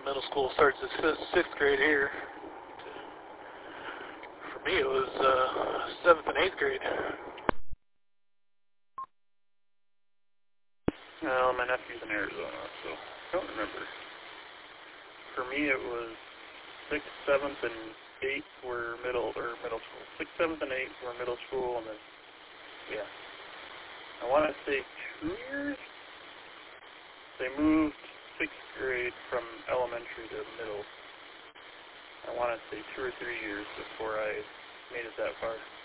middle school starts at sixth grade here. For me, it was 7th and 8th grade. Well, my nephew's in Arizona, so I don't remember. For me, it was 6th, 7th, and 8th were middle school. 6th, 7th, and 8th were middle school, and then, yeah. I want to say 2 years? They moved 6th grade from elementary to middle. I want to say 2 or 3 years before I made it that far.